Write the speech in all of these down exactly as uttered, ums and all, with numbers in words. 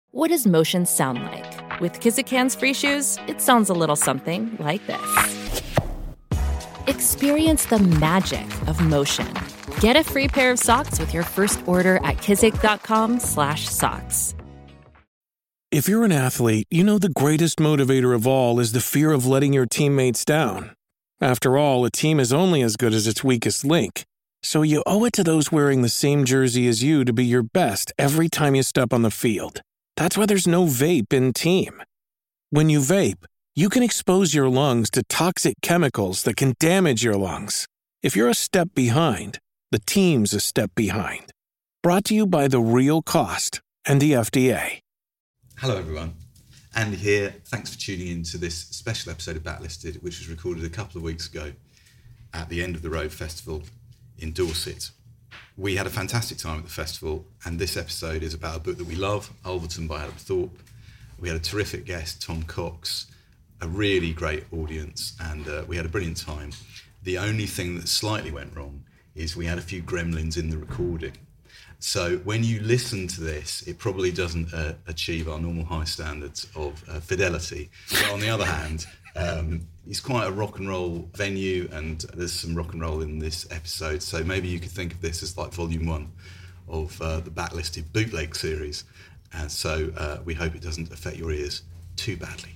What does motion sound like? With Kizikans free shoes, it sounds a little something like this. Experience the magic of motion. Get a free pair of socks with your first order at kizik.com slash socks. If you're an athlete, you know the greatest motivator of all is the fear of letting your teammates down. After all, a team is only as good as its weakest link. So you owe it to those wearing the same jersey as you to be your best every time you step on the field. That's why there's no vape in team. When you vape, you can expose your lungs to toxic chemicals that can damage your lungs. If you're a step behind, the team's a step behind. Brought to you by The Real Cost and the F D A. Hello everyone, Andy here. Thanks for tuning in to this special episode of Backlisted, which was recorded a couple of weeks ago at the End of the Road Festival in Dorset. We had a fantastic time at the festival, and this episode is about a book that we love, Ulverton by Adam Thorpe. We had a terrific guest, Tom Cox, a really great audience, and uh, we had a brilliant time. The only thing that slightly went wrong is we had a few gremlins in the recording. So when you listen to this, it probably doesn't uh, achieve our normal high standards of uh, fidelity. But on the other hand, um, it's quite a rock and roll venue, and there's some rock and roll in this episode. So maybe you could think of this as like volume one of uh, the Backlisted bootleg series. And so uh, we hope it doesn't affect your ears too badly.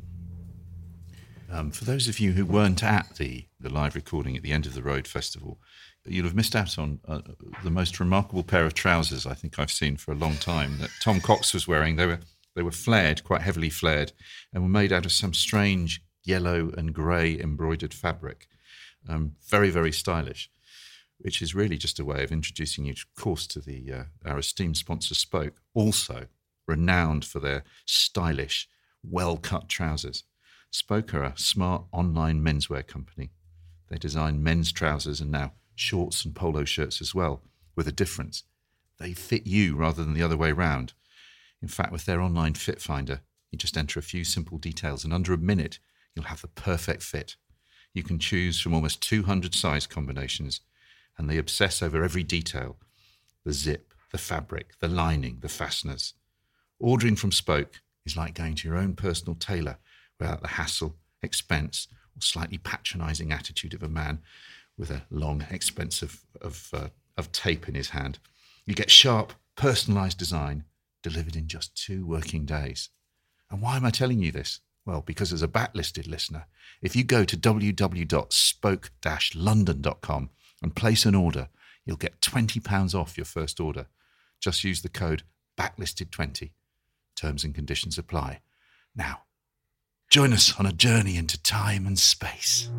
Um, for those of you who weren't at the, the live recording at the End of the Road Festival, you'll have missed out on uh, the most remarkable pair of trousers I think I've seen for a long time that Tom Cox was wearing. They were they were flared, quite heavily flared, and were made out of some strange yellow and grey embroidered fabric. Um, very, very stylish, which is really just a way of introducing you, of course, to the uh, our esteemed sponsor, Spoke, also renowned for their stylish, well-cut trousers. Spoke are a smart online menswear company. They design men's trousers and now shorts and polo shirts as well, with a difference. They fit you rather than the other way round. In fact, with their online fit finder, you just enter a few simple details and under a minute, you'll have the perfect fit. You can choose from almost two hundred size combinations, and they obsess over every detail. The zip, the fabric, the lining, the fasteners. Ordering from Spoke is like going to your own personal tailor without the hassle, expense, or slightly patronising attitude of a man with a long expense of, of, uh, of tape in his hand. You get sharp, personalised design delivered in just two working days. And why am I telling you this? Well, because as a Backlisted listener, if you go to w w w dot spoke dash london dot com and place an order, you'll get twenty pounds off your first order. Just use the code backlisted twenty. Terms and conditions apply. Now, join us on a journey into time and space.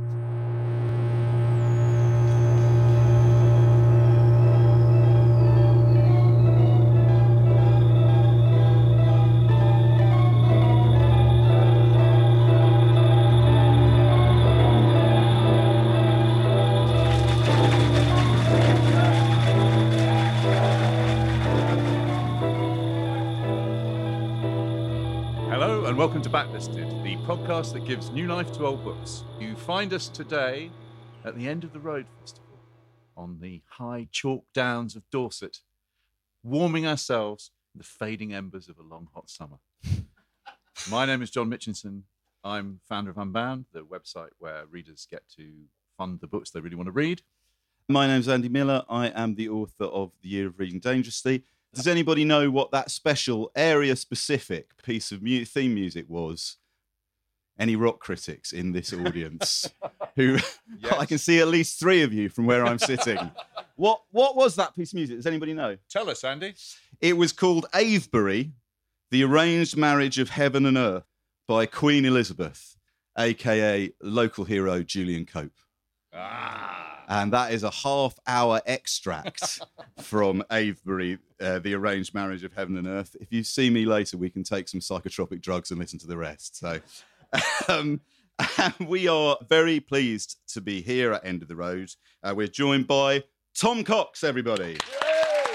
Welcome to Backlisted, the podcast that gives new life to old books. You find us today at the End of the Road Festival on the high chalk downs of Dorset, warming ourselves in the fading embers of a long, hot summer. My name is John Mitchinson. I'm founder of Unbound, the website where readers get to fund the books they really want to read. My name's Andy Miller. I am the author of The Year of Reading Dangerously. Does anybody know what that special area-specific piece of mu- theme music was? Any rock critics in this audience? Who yes. I can see at least three of you from where I'm sitting. What what was that piece of music? Does anybody know? Tell us, Andy. It was called Avebury, The Arranged Marriage of Heaven and Earth by Queen Elizabeth, a k a local hero Julian Cope. Ah. And that is a half-hour extract from Avebury, uh, The Arranged Marriage of Heaven and Earth. If you see me later, we can take some psychotropic drugs and listen to the rest. So um, we are very pleased to be here at End of the Road. Uh, we're joined by Tom Cox, everybody. Yay!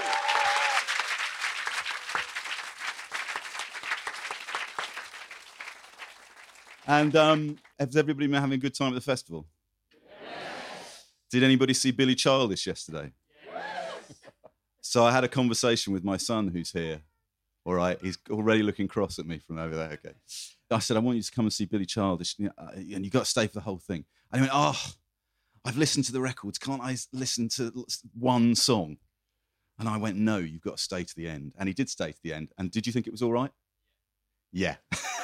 And um, has everybody been having a good time at the festival? Did anybody see Billy Childish yesterday? Yes. So I had a conversation with my son who's here, All right, he's already looking cross at me from over there. Okay. I said, I want you to come and see Billy Childish, and you've got to stay for the whole thing. And he went, oh, I've listened to the records. Can't I listen to one song? And I went, no, you've got to stay to the end. And he did stay to the end. And did you think it was all right? Yeah.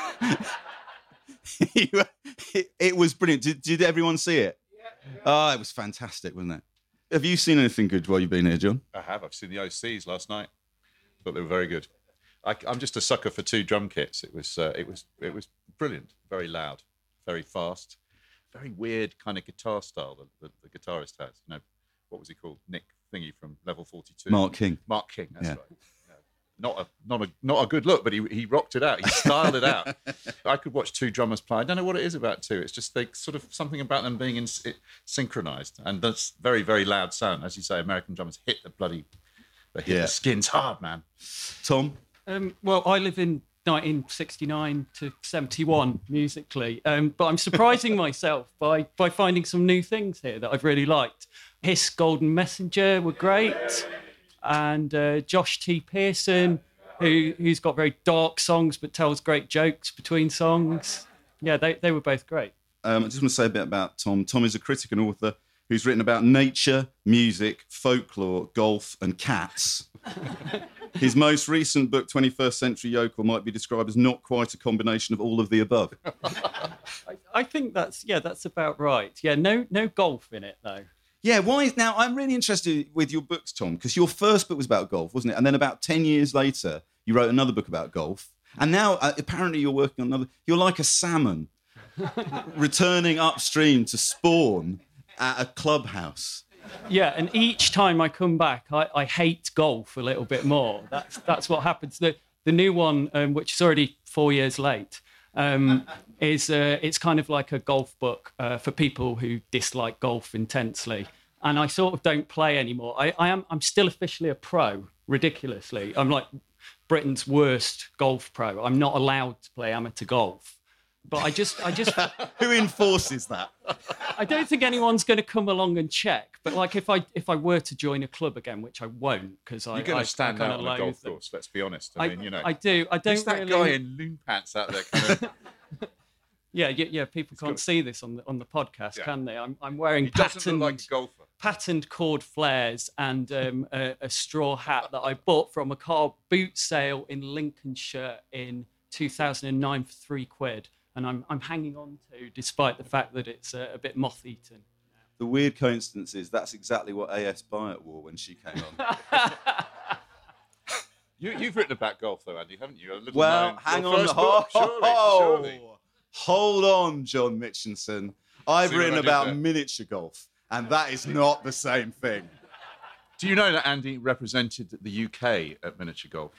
it, it was brilliant. Did, did everyone see it? Yeah. Oh, it was fantastic, wasn't it? Have you seen anything good while you've been here, John? I have. I've seen the O Cs last night. Thought they were very good. I, I'm just a sucker for two drum kits. It was, uh, it was, it was brilliant. Very loud, very fast, very weird kind of guitar style that the, the guitarist has. You know, what was he called? Nick Thingy from Level forty-two. Mark King. Mark King. That's yeah. right. Not a not a not a good look, but he he rocked it out. He styled it out. I could watch two drummers play. I don't know what it is about two. It's just they sort of something about them being in, it, synchronized, and that's very very loud sound. As you say, American drummers hit the bloody, they hit yeah. the skins hard, man. Tom. Um, well, I live in nineteen sixty-nine to seventy-one musically, um, but I'm surprising myself by by finding some new things here that I've really liked. Hiss Golden Messenger were great, and uh, Josh T. Pearson, who who's got very dark songs but tells great jokes between songs. Yeah, they they were both great. Um, I just want to say a bit about Tom. Tom is a critic and author who's written about nature, music, folklore, golf, and cats. His most recent book, twenty-first Century Yokel, might be described as not quite a combination of all of the above. I, I think that's yeah, that's about right. Yeah, no no golf in it though. Yeah, why is now? I'm really interested with your books, Tom, because your first book was about golf, wasn't it? And then about ten years later, you wrote another book about golf, and now uh, apparently you're working on another. You're like a salmon returning upstream to spawn at a clubhouse. Yeah, and each time I come back, I, I hate golf a little bit more. That's that's what happens. The the new one, um, which is already four years late, um, is uh, it's kind of like a golf book uh, for people who dislike golf intensely. And I sort of don't play anymore. I, I am I'm still officially a pro, ridiculously. I'm like Britain's worst golf pro. I'm not allowed to play amateur golf. But I just, I just, who enforces that? I don't think anyone's going to come along and check. But like, if I, if I were to join a club again, which I won't, because I, you're going I, to stand I out on the golf them. course. Let's be honest. I, I mean, you know, I do. I don't. Who's that really... guy in loon pants out there? Kind of... yeah, yeah, yeah. People can't got... see this on the on the podcast, yeah. can they? I'm, I'm wearing he doesn't patterned, look like a golfer. patterned cord flares and um, a, a straw hat that I bought from a car boot sale in Lincolnshire in two thousand nine for three quid. And I'm I'm hanging on to, despite the fact that it's uh, a bit moth-eaten. The weird coincidence is that's exactly what A S Byatt wore when she came on. you, you've written about golf, though, Andy, haven't you? A little well, known, hang on. on. Book, surely, oh, surely. Hold on, John Mitchinson. I've See written about there? miniature golf, and that is not the same thing. Do you know that Andy represented the U K at miniature golf?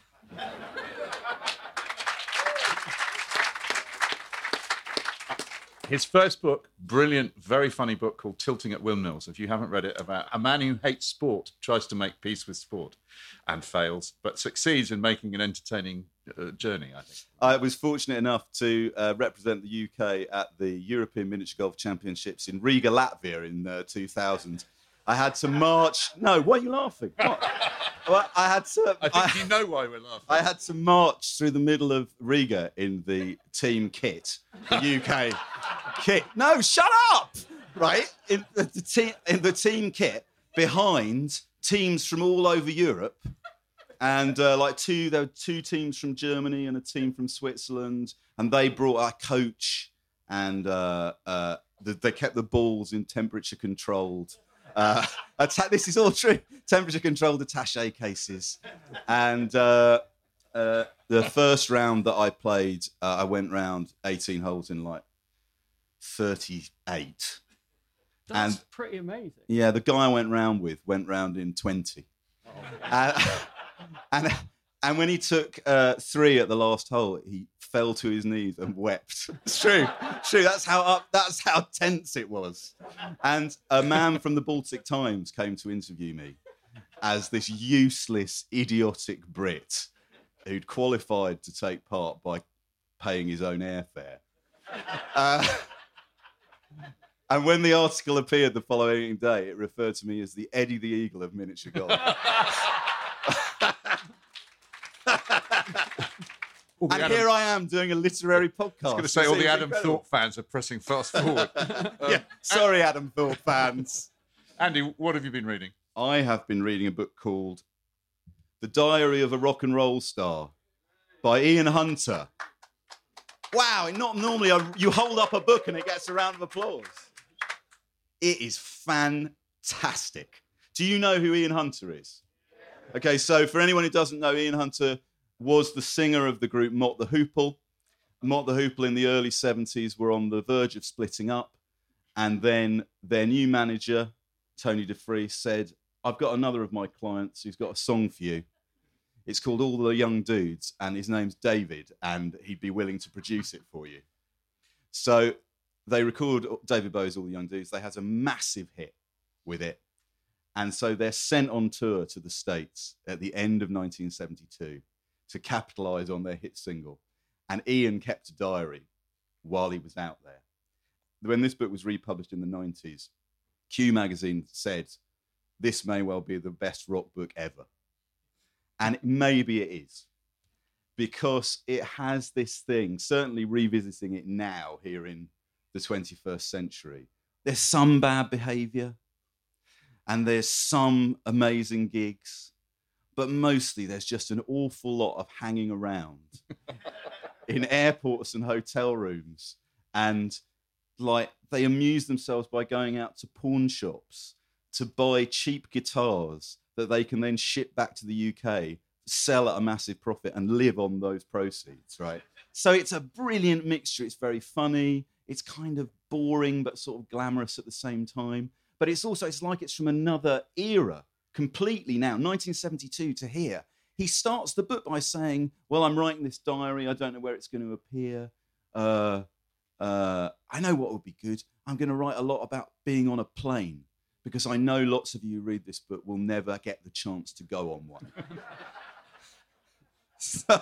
His first book, brilliant, very funny book called Tilting at Windmills. If you haven't read it, about a man who hates sport, tries to make peace with sport and fails, but succeeds in making an entertaining uh, journey, I think. I was fortunate enough to uh, represent the U K at the European Miniature Golf Championships in Riga, Latvia in uh, two thousand. I had to march... No, why are you laughing? What? Well, I had to... I think I, you know why we're laughing. I had to march through the middle of Riga in the team kit, the U K kit. No, shut up! Right? In the, the, te- in the team kit, behind teams from all over Europe, and uh, like two, there were two teams from Germany and a team from Switzerland, and they brought our coach, and uh, uh, the, they kept the balls in temperature-controlled... Uh, atta- this is all true. Temperature-controlled attaché cases, and uh, uh, the first round that I played, uh, I went round eighteen holes in like thirty-eight. That's and, pretty amazing. Yeah, the guy I went round with went round in twenty, oh. uh, and and when he took uh, three at the last hole, he fell to his knees and wept. It's true, it's true. That's how up. That's how tense it was. And a man from the Baltic Times came to interview me as this useless, idiotic Brit who'd qualified to take part by paying his own airfare. Uh, and when the article appeared the following day, it referred to me as the Eddie the Eagle of miniature golf. All the And Adam- here I am doing a literary podcast. I was going to say It all the seems Adam incredible. Thorpe fans are pressing fast forward. Um, Yeah, sorry, Adam Thorpe fans. Andy, what have you been reading? I have been reading a book called The Diary of a Rock and Roll Star by Ian Hunter. Wow, not normally I, you hold up a book and it gets a round of applause. It is fantastic. Do you know who Ian Hunter is? Okay, so for anyone who doesn't know, Ian Hunter was the singer of the group Mott the Hoople. Mott the Hoople in the early seventies were on the verge of splitting up, and then their new manager, Tony DeFries, said, I've got another of my clients who's got a song for you. It's called All the Young Dudes, and his name's David, and he'd be willing to produce it for you. So they record David Bowie's All the Young Dudes. They had a massive hit with it. And so they're sent on tour to the States at the end of nineteen seventy-two to capitalise on their hit single. And Ian kept a diary while he was out there. When this book was republished in the nineties, Q magazine said, this may well be the best rock book ever. And maybe it is, because it has this thing, certainly revisiting it now here in the twenty-first century, there's some bad behaviour and there's some amazing gigs, but mostly there's just an awful lot of hanging around in airports and hotel rooms. And like they amuse themselves by going out to pawn shops to buy cheap guitars that they can then ship back to the U K, sell at a massive profit and live on those proceeds, right? So it's a brilliant mixture. It's very funny. It's kind of boring, but sort of glamorous at the same time. But it's also, it's like it's from another era completely now, nineteen seventy-two to here. He starts the book by saying, well, I'm writing this diary. I don't know where it's going to appear. Uh, uh, I know what would be good. I'm going to write a lot about being on a plane, because I know lots of you who read this book will never get the chance to go on one. so,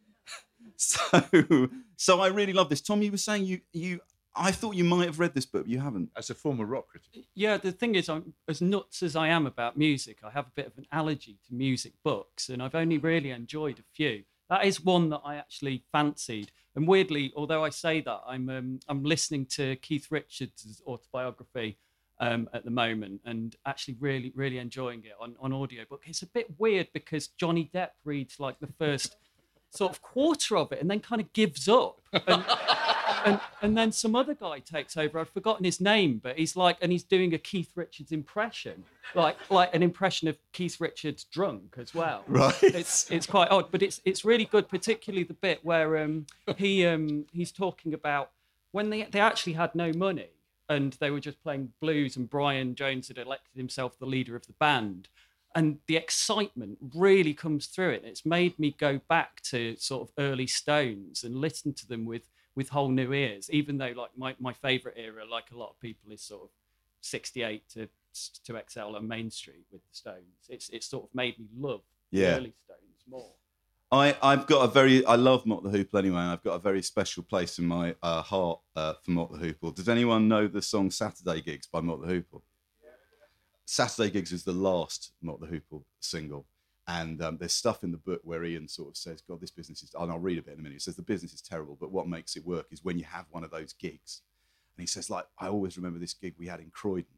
so, so I really love this. Tom, you were saying you, you, I thought you might have read this book, but you haven't. As a former rock critic. Yeah, the thing is, I'm as nuts as I am about music. I have a bit of an allergy to music books, and I've only really enjoyed a few. That is one that I actually fancied. And weirdly, although I say that, I'm um, I'm listening to Keith Richards' autobiography um, at the moment, and actually really, really enjoying it on, on audiobook. It's a bit weird because Johnny Depp reads like the first sort of quarter of it and then kind of gives up. And, and, and then some other guy takes over. I've forgotten his name, but he's like, and he's doing a Keith Richards impression, like like an impression of Keith Richards drunk as well. Right. It's it's quite odd, but it's it's really good, particularly the bit where um, he um, he's talking about when they they actually had no money and they were just playing blues, and Brian Jones had elected himself the leader of the band. And the excitement really comes through it. It's made me go back to sort of early Stones and listen to them with with whole new ears, even though like my, my favourite era, like a lot of people, is sort of sixty-eight to to X L and Main Street with the Stones. It's it's sort of made me love Yeah. the early Stones more. I, I've got a very, I love Mott the Hoople anyway, and I've got a very special place in my uh, heart uh, for Mott the Hoople. Does anyone know the song Saturday Gigs by Mott the Hoople? Saturday Gigs is the last Mott the Hoople single. And um, there's stuff in the book where Ian sort of says, God, this business is, and I'll read a bit in a minute. He says, the business is terrible, but what makes it work is when you have one of those gigs. And he says, like, I always remember this gig we had in Croydon.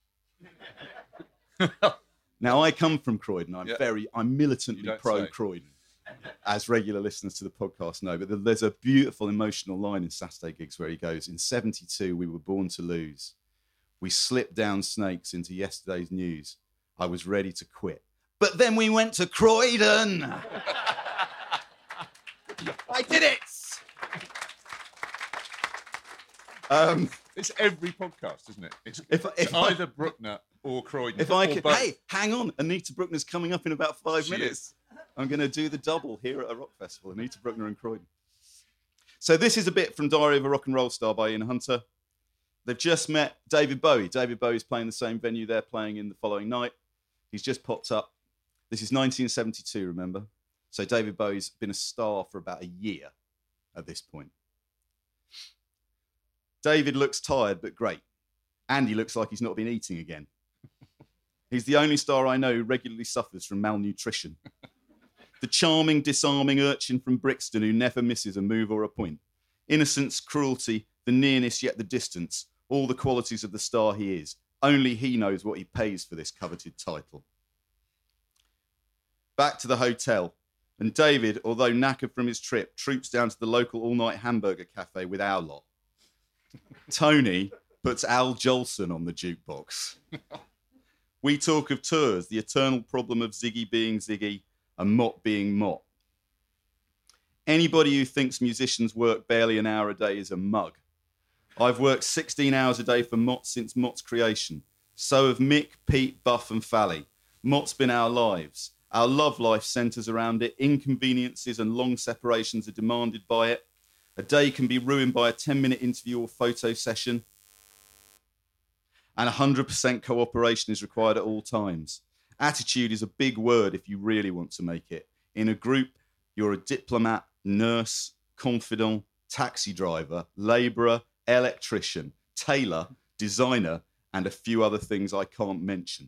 Now, I come from Croydon. I'm Yeah. very, I'm You militantly don't pro say. Croydon, as regular listeners to the podcast know. But there's a beautiful emotional line in Saturday Gigs where he goes, in seventy-two, we were born to lose. We slipped down snakes into yesterday's news. I was ready to quit. But then we went to Croydon. I did it. Um, It's every podcast, isn't it? It's, If- it's if I- either Bruckner or Croydon. if I or could, both. hey, hang on. Anita Bruckner's coming up in about five She minutes. I'm going to do the double here at a rock festival. Anita Bruckner and Croydon. So this is a bit from Diary of a Rock and Roll Star by Ian Hunter. They've just met David Bowie. David Bowie's playing the same venue they're playing in the following night. He's just popped up. This is nineteen seventy-two, remember? So David Bowie's been a star for about a year at this point. David looks tired, but great. Andy looks like he's not been eating again. He's the only star I know who regularly suffers from malnutrition. The charming, disarming urchin from Brixton who never misses a move or a point. Innocence, cruelty, the nearness yet the distance, all the qualities of the star he is. Only he knows what he pays for this coveted title. Back to the hotel, and David, although knackered from his trip, troops down to the local all-night hamburger cafe with our lot. Tony puts Al Jolson on the jukebox. We talk of tours, the eternal problem of Ziggy being Ziggy and Mott being Mott. Anybody who thinks musicians work barely an hour a day is a mug. I've worked sixteen hours a day for Mott since Mott's creation. So have Mick, Pete, Buff and Fally. Mott's been our lives. Our love life centres around it. Inconveniences and long separations are demanded by it. A day can be ruined by a ten-minute interview or photo session. And one hundred percent cooperation is required at all times. Attitude is a big word if you really want to make it. In a group, you're a diplomat, nurse, confidant, taxi driver, labourer, electrician, tailor, designer, and a few other things I can't mention.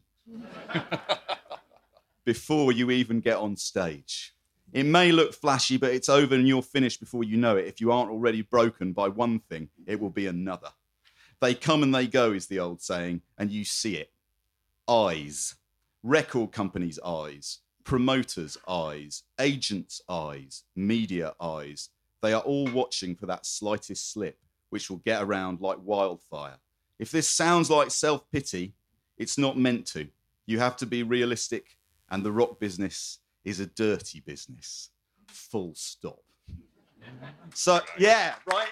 Before you even get on stage. It may look flashy, but it's over and you're finished before you know it. If you aren't already broken by one thing, it will be another. They come and they go, is the old saying, and you see it. Eyes. Record companies' eyes. Promoters' eyes. Agents' eyes. Media eyes. They are all watching for that slightest slip, which will get around like wildfire. If this sounds like self-pity, it's not meant to. You have to be realistic, and the rock business is a dirty business. Full stop. So, yeah, right?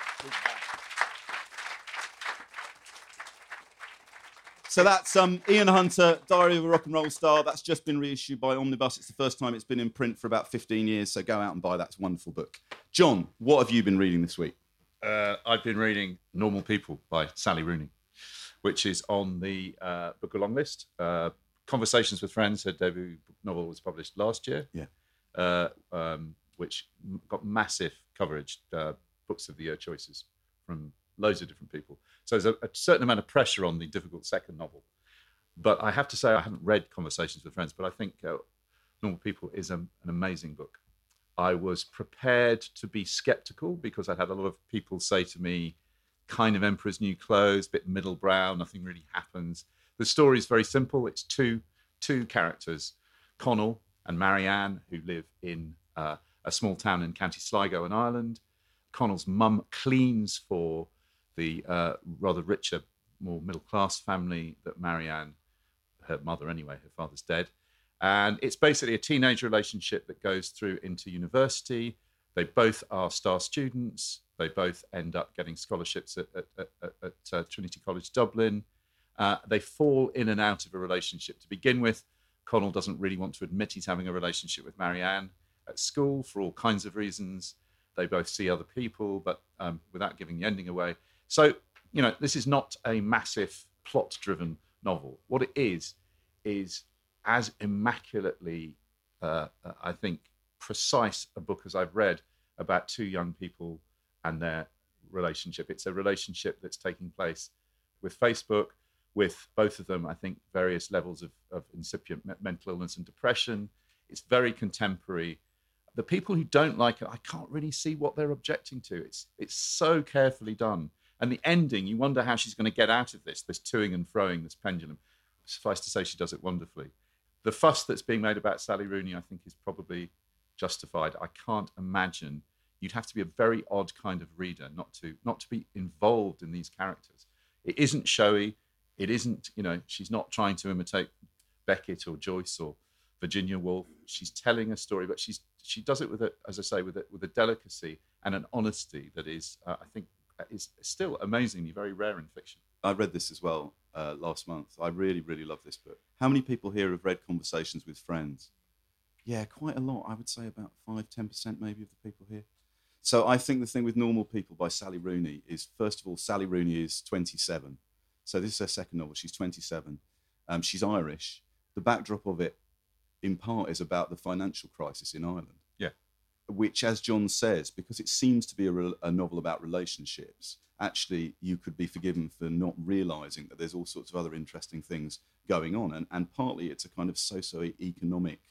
So that's um, Ian Hunter, Diary of a Rock and Roll Star. That's just been reissued by Omnibus. It's the first time it's been in print for about fifteen years, so go out and buy that. It's a wonderful book. John, what have you been reading this week? Uh, I've been reading Normal People by Sally Rooney, which is on the uh, book along list. Uh, Conversations with Friends, her debut novel, was published last year, Yeah. uh, um, which got massive coverage, uh, books of the year choices from loads of different people. So there's a, a certain amount of pressure on the difficult second novel. But I have to say, I haven't read Conversations with Friends, but I think uh, Normal People is a, an amazing book. I was prepared to be skeptical because I'd had a lot of people say to me, kind of Emperor's New Clothes, bit middle brow, nothing really happens. The story is very simple. It's two two characters, Connell and Marianne, who live in uh, a small town in County Sligo in Ireland. Connell's mum cleans for the uh, rather richer, more middle-class family that Marianne, her mother anyway, her father's dead. And it's basically a teenage relationship that goes through into university. They both are star students. They both end up getting scholarships at, at, at, at uh, Trinity College Dublin. Uh, they fall in and out of a relationship to begin with. Connell doesn't really want to admit he's having a relationship with Marianne at school for all kinds of reasons. They both see other people, but um, without giving the ending away. So, you know, this is not a massive plot-driven novel. What it is, is as immaculately, uh, I think, precise a book as I've read about two young people and their relationship. It's a relationship that's taking place with Facebook, with both of them, I think, various levels of, of incipient me- mental illness and depression. It's very contemporary. The people who don't like it, I can't really see what they're objecting to. It's it's so carefully done. And the ending, you wonder how she's going to get out of this, this toing and froing, this pendulum. Suffice to say, she does it wonderfully. The fuss that's being made about Sally Rooney, I think, is probably justified. I can't imagine. You'd have to be a very odd kind of reader not to not to be involved in these characters. It isn't showy. It isn't, you know, she's not trying to imitate Beckett or Joyce or Virginia Woolf. She's telling a story, but she's she does it with a, as I say, with a, with a delicacy and an honesty that is, uh, I think, is still amazingly very rare in fiction. I read this as well uh, last month. I really, really love this book. How many people here have read Conversations with Friends? Yeah, quite a lot. I would say about five, ten percent maybe of the people here. So I think the thing with Normal People by Sally Rooney is, first of all, Sally Rooney is twenty-seven. So this is her second novel. She's twenty-seven. Um, she's Irish. The backdrop of it, in part, is about the financial crisis in Ireland. Yeah. Which, as John says, because it seems to be a, re- a novel about relationships, actually you could be forgiven for not realising that there's all sorts of other interesting things going on. And, and partly it's a kind of socio-economic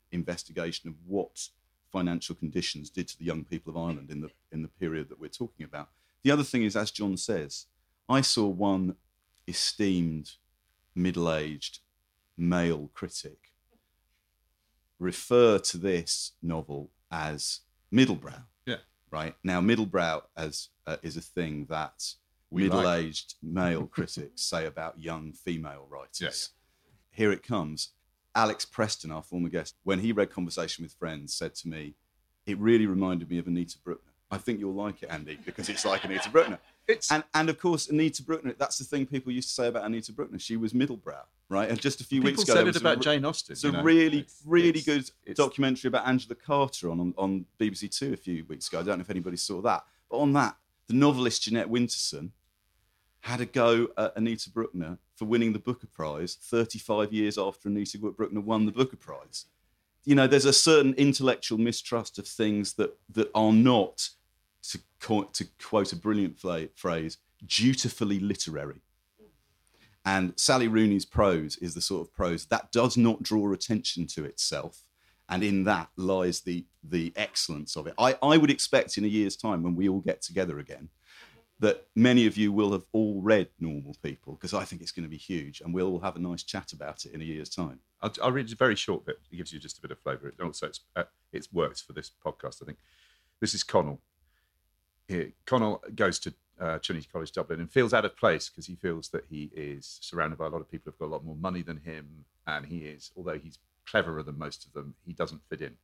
investigation of what financial conditions did to the young people of Ireland in the in the period that we're talking about. The other thing is, as John says, I saw one esteemed middle-aged male critic refer to this novel as middlebrow. Yeah. Right? Now, middlebrow as uh, is a thing that We middle-aged male critics say about young female writers. Yeah, yeah. Here it comes. Alex Preston, our former guest, when he read Conversation with Friends, said to me, it really reminded me of Anita Bruckner. I think you'll like it, Andy, because it's like Anita Bruckner. It's... And, and of course, Anita Bruckner, that's the thing people used to say about Anita Bruckner. She was middlebrow, right? And just a few People weeks ago... said there it was about a, Jane Austen. It's a you know? really, It's- really it's- good it's- documentary about Angela Carter on, on, on B B C Two a few weeks ago. I don't know if anybody saw that. But on that, the novelist Jeanette Winterson had a go at Anita Bruckner for winning the Booker Prize thirty-five years after Anita Bruckner won the Booker Prize. You know, there's a certain intellectual mistrust of things that, that are not, to, co- to quote a brilliant fla- phrase, dutifully literary. And Sally Rooney's prose is the sort of prose that does not draw attention to itself. And in that lies the, the excellence of it. I, I would expect in a year's time, when we all get together again, that many of you will have all read Normal People, because I think it's going to be huge, and we'll all have a nice chat about it in a year's time. I'll, I'll read a very short bit. It gives you just a bit of flavour. And also, it's, uh, it's worked for this podcast, I think. This is Connell. Here, Connell goes to uh, Trinity College Dublin and feels out of place because he feels that he is surrounded by a lot of people who've got a lot more money than him, and he is, although he's cleverer than most of them, he doesn't fit in.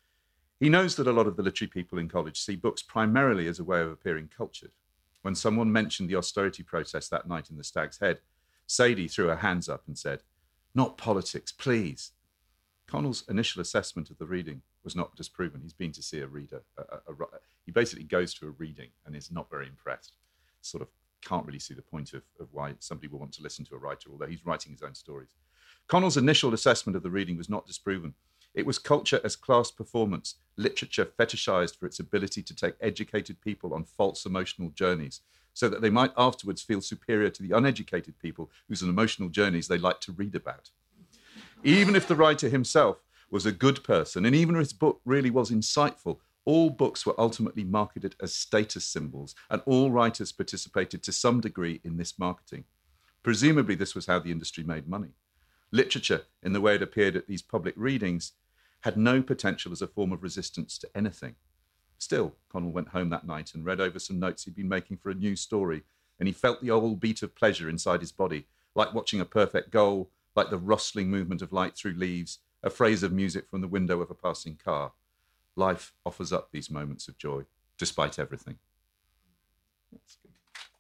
He knows that a lot of the literary people in college see books primarily as a way of appearing cultured. When someone mentioned the austerity process that night in the Stag's Head, Sadie threw her hands up and said, "Not politics, please." Connell's initial assessment of the reading was not disproven. He's been to see a reader. A, a, a, he basically goes to a reading and is not very impressed. Sort of can't really see the point of, of why somebody will want to listen to a writer, although he's writing his own stories. Connell's initial assessment of the reading was not disproven. It was culture as class performance, literature fetishized for its ability to take educated people on false emotional journeys so that they might afterwards feel superior to the uneducated people whose emotional journeys they like to read about. Even if the writer himself was a good person, and even if his book really was insightful, all books were ultimately marketed as status symbols, and all writers participated to some degree in this marketing. Presumably, this was how the industry made money. Literature, in the way it appeared at these public readings, had no potential as a form of resistance to anything. Still, Connell went home that night and read over some notes he'd been making for a new story, and he felt the old beat of pleasure inside his body, like watching a perfect goal, like the rustling movement of light through leaves, a phrase of music from the window of a passing car. Life offers up these moments of joy, despite everything. That's good.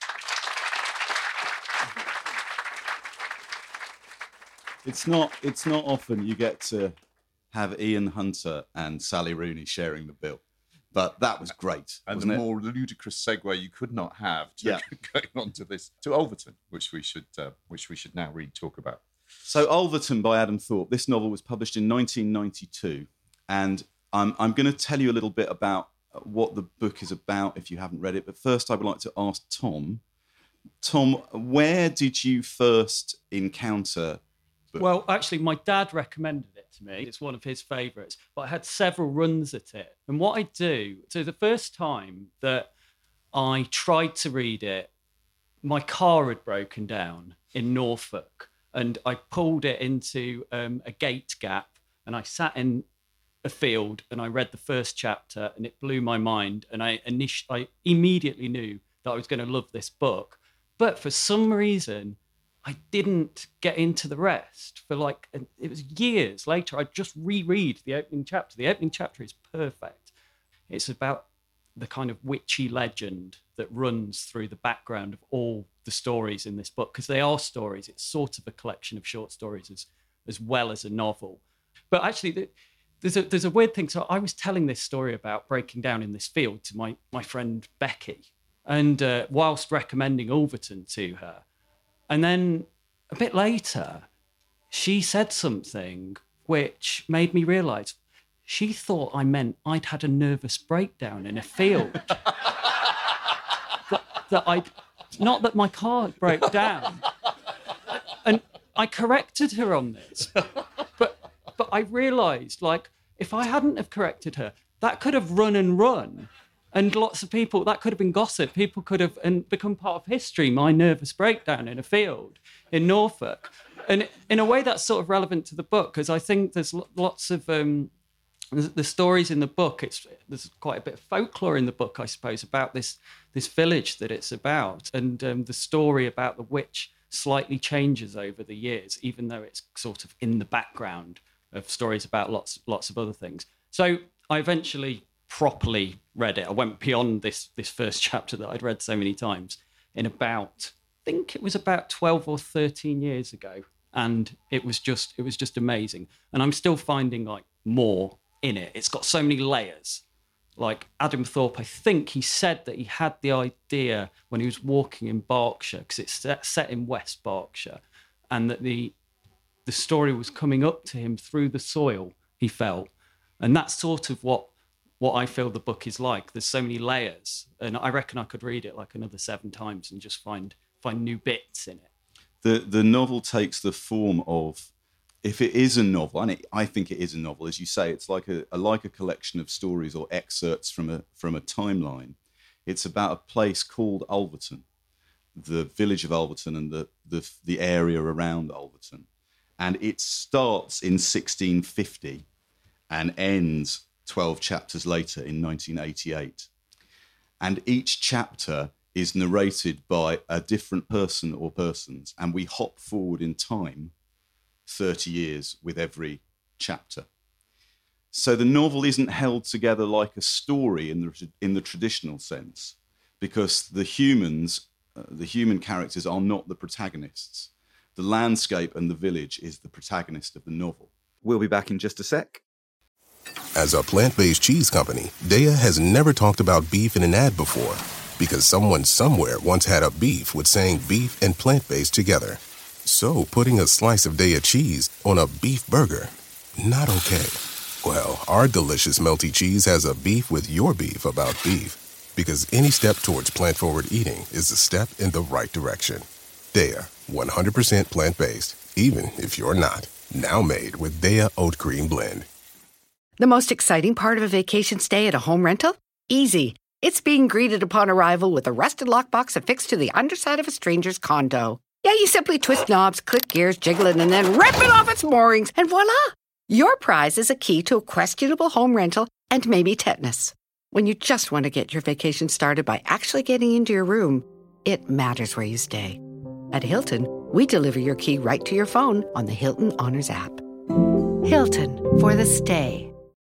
It's not, it's not often you get to have Ian Hunter and Sally Rooney sharing the bill. But that was great, And wasn't the it? more ludicrous segue you could not have to Yeah. going on to this, to Overton, which we should uh, which we should now read, talk about. So Ulverton by Adam Thorpe. This novel was published in nineteen ninety-two. And I'm, I'm going to tell you a little bit about what the book is about if you haven't read it. But first I would like to ask Tom. Tom, where did you first encounter... Well, actually, my dad recommended it to me. It's one of his favourites, but I had several runs at it. And what I do, so the first time that I tried to read it, my car had broken down in Norfolk, and I pulled it into um, a gate gap, and I sat in a field and I read the first chapter, and it blew my mind. And I, init- I immediately knew that I was going to love this book. But for some reason, I didn't get into the rest for like, it was years later. I just reread the opening chapter. The opening chapter is perfect. It's about the kind of witchy legend that runs through the background of all the stories in this book, because they are stories. It's sort of a collection of short stories as, as well as a novel. But actually, there's a, there's a weird thing. So I was telling this story about breaking down in this field to my, my friend Becky, and uh, whilst recommending Ulverton to her. And then a bit later, she said something which made me realise she thought I meant I'd had a nervous breakdown in a field. that, that I'd, not that my car broke down. And I corrected her on this. But but But I realised, like, if I hadn't have corrected her, that could have run and run. And lots of people, that could have been gossip. People could have and become part of history, my nervous breakdown in a field in Norfolk. And in a way, that's sort of relevant to the book, because I think there's lots of um, the stories in the book. It's there's quite a bit of folklore in the book, I suppose, about this this village that it's about, and um, the story about the witch slightly changes over the years, even though it's sort of in the background of stories about lots lots of other things. So I eventually properly read it. I went beyond this this first chapter that I'd read so many times in about, I think it was about twelve or thirteen years ago. And it was just it was just amazing. And I'm still finding like more in it. It's got so many layers. Like Adam Thorpe, I think he said that he had the idea when he was walking in Berkshire, because it's set, set in West Berkshire, and that the the story was coming up to him through the soil, he felt. And that's sort of what what I feel the book is like. There's so many layers, and I reckon I could read it like another seven times and just find find new bits in it. The the novel takes the form of, if it is a novel, and it, I think it is a novel, as you say, it's like a, a like a collection of stories or excerpts from a from a timeline. It's about a place called Ulverton, the village of Ulverton, and the the the area around Ulverton, and it starts in sixteen fifty and ends twelve chapters later in nineteen eighty-eight. And each chapter is narrated by a different person or persons, and we hop forward in time thirty years with every chapter. So the novel isn't held together like a story in the in the traditional sense, because the humans, uh, the human characters are not the protagonists. The landscape and the village is the protagonist of the novel. We'll be back in just a sec. As a plant-based cheese company, Daiya has never talked about beef in an ad before, because someone somewhere once had a beef with saying beef and plant-based together. So putting a slice of Daiya cheese on a beef burger, not okay. Well, our delicious melty cheese has a beef with your beef about beef, because any step towards plant-forward eating is a step in the right direction. Daiya, one hundred percent plant-based, even if you're not. Now made with Daiya Oat Cream Blend. The most exciting part of a vacation stay at a home rental? Easy. It's being greeted upon arrival with a rusted lockbox affixed to the underside of a stranger's condo. Yeah, you simply twist knobs, click gears, jiggle it, and then rip it off its moorings, and voila! Your prize is a key to a questionable home rental and maybe tetanus. When you just want to get your vacation started by actually getting into your room, it matters where you stay. At Hilton, we deliver your key right to your phone on the Hilton Honors app. Hilton, for the stay.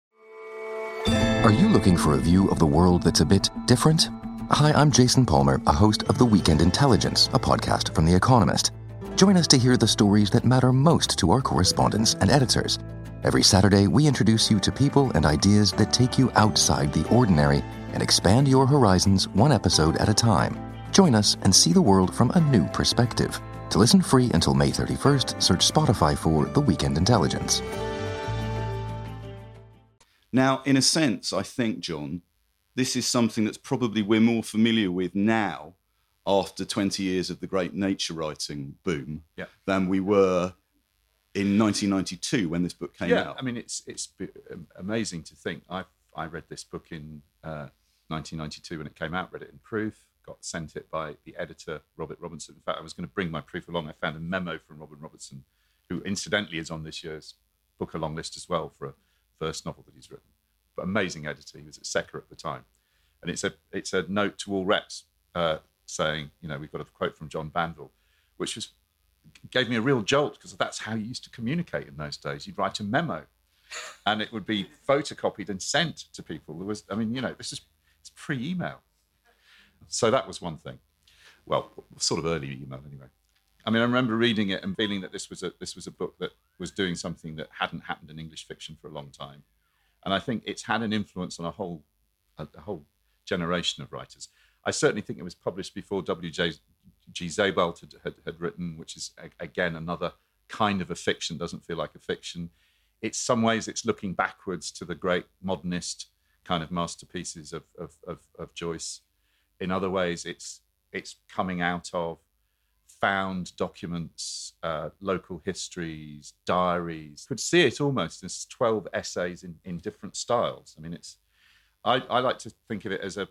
Are you looking for a view of the world that's a bit different? Hi, I'm Jason Palmer, a host of The Weekend Intelligence, a podcast from The Economist. Join us to hear the stories that matter most to our correspondents and editors. Every Saturday, we introduce you to people and ideas that take you outside the ordinary and expand your horizons one episode at a time. Join us and see the world from a new perspective. To listen free until May thirty-first, search Spotify for The Weekend Intelligence. Now, in a sense, I think, John, this is something that's probably we're more familiar with now after twenty years of the great nature writing boom yeah. than we were in nineteen ninety-two when this book came yeah, out. I mean, it's it's amazing to think. I I read this book in uh, nineteen ninety-two when it came out, read it in proof, got sent it by the editor, Robert Robertson. In fact, I was going to bring my proof along. I found a memo from Robert Robertson, who incidentally is on this year's book along list as well for a first novel that he's written. But amazing editor. He was at Secker at the time. And it's a it's a note to all reps uh, saying, you know, we've got a quote from John Banville, which was gave me a real jolt, because that's how you used to communicate in those days. You'd write a memo and it would be photocopied and sent to people. There was, I mean, you know, this is it's pre-email. So that was one thing. Well, sort of early email anyway. I mean, I remember reading it and feeling that this was a this was a book that was doing something that hadn't happened in English fiction for a long time. And I think it's had an influence on a whole a, a whole generation of writers. I certainly think it was published before W J G Sebald had, had, had written, which is, again, another kind of a fiction, doesn't feel like a fiction. It's some ways it's looking backwards to the great modernist kind of masterpieces of, of, of, of Joyce. In other ways, it's it's coming out of found documents, uh, local histories, diaries. You could see it almost as twelve essays in, in different styles. I mean, it's. I, I like to think of it as a.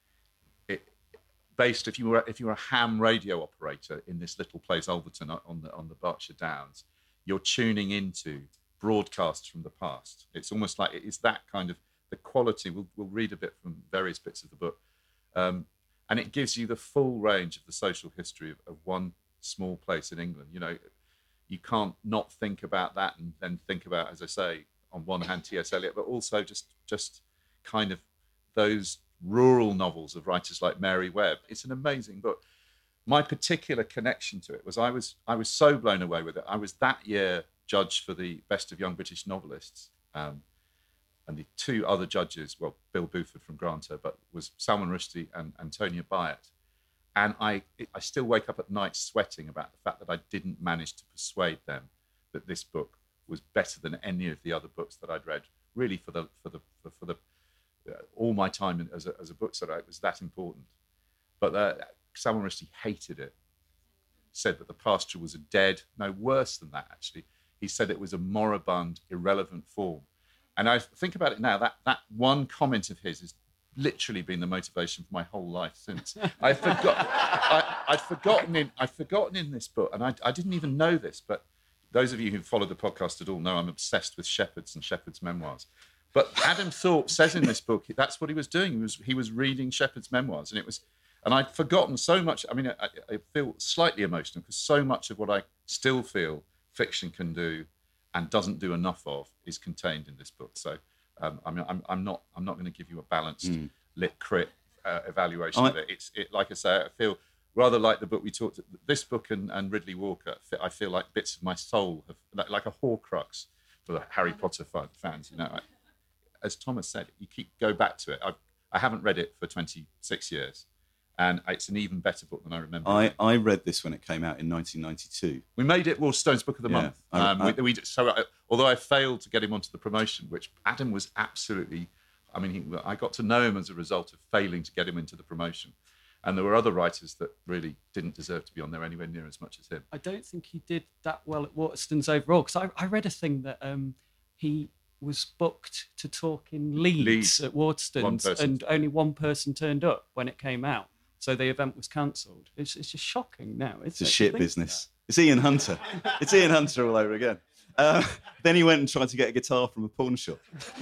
It, based if you were if you were a ham radio operator in this little place Alverton on the on the Berkshire Downs, you're tuning into broadcasts from the past. It's almost like it is that kind of the quality. We'll we'll read a bit from various bits of the book. Um, And it gives you the full range of the social history of, of one small place in England. You know, you can't not think about that and then think about, as I say, on one hand, T S Eliot, but also just just kind of those rural novels of writers like Mary Webb. It's an amazing book. My particular connection to it was I was I was so blown away with it. I was that year judge for the Best of Young British Novelists. Um, And the two other judges, well, Bill Buford from Granta, but was Salman Rushdie and Antonia Byatt. And I, I still wake up at night sweating about the fact that I didn't manage to persuade them that this book was better than any of the other books that I'd read. Really, for the for the for, for the uh, all my time as a as a bookseller, it was that important. But uh, Salman Rushdie hated it. Said that the pasture was a dead, no, worse than that actually. He said it was a moribund, irrelevant form. And I think about it now, that, that one comment of his has literally been the motivation for my whole life since. I forgot, I, I'd forgotten in, I'd forgotten in this book, and I, I didn't even know this, but those of you who followed the podcast at all know I'm obsessed with Shepherds and Shepherds' memoirs. But Adam Thorpe says in this book, that's what he was doing. He was, he was reading Shepherds' memoirs, and it was, and I'd forgotten so much. I mean, I, I feel slightly emotional because so much of what I still feel fiction can do and doesn't do enough of is contained in this book. So um, I'm, I'm, I'm not I'm not going to give you a balanced mm. lit crit uh, evaluation I, of it. It's it, like I say, I feel rather like the book we talked. This book and, and Ridley Walker, I feel like bits of my soul have like, like a Horcrux for the Harry Potter fans. You know, I, as Thomas said, you keep go back to it. I I haven't read it for twenty-six years. And it's an even better book than I remember. I, I read this when it came out in nineteen ninety-two. We made it Waterstone's Book of the Yeah, Month. I- Um, I- we, we, so I, although I failed to get him onto the promotion, which Adam was absolutely, I mean, he, I got to know him as a result of failing to get him into the promotion. And there were other writers that really didn't deserve to be on there anywhere near as much as him. I don't think he did that well at Waterstones overall, because I, I read a thing that um, he was booked to talk in Leeds, Leeds. at One Waterstones, person. and only one person turned up when it came out. So the event was cancelled. It's, it's just shocking now, isn't It's a it? shit to think business. It's Ian Hunter. It's Ian Hunter all over again. Uh, then he went and tried to get a guitar from a pawn shop.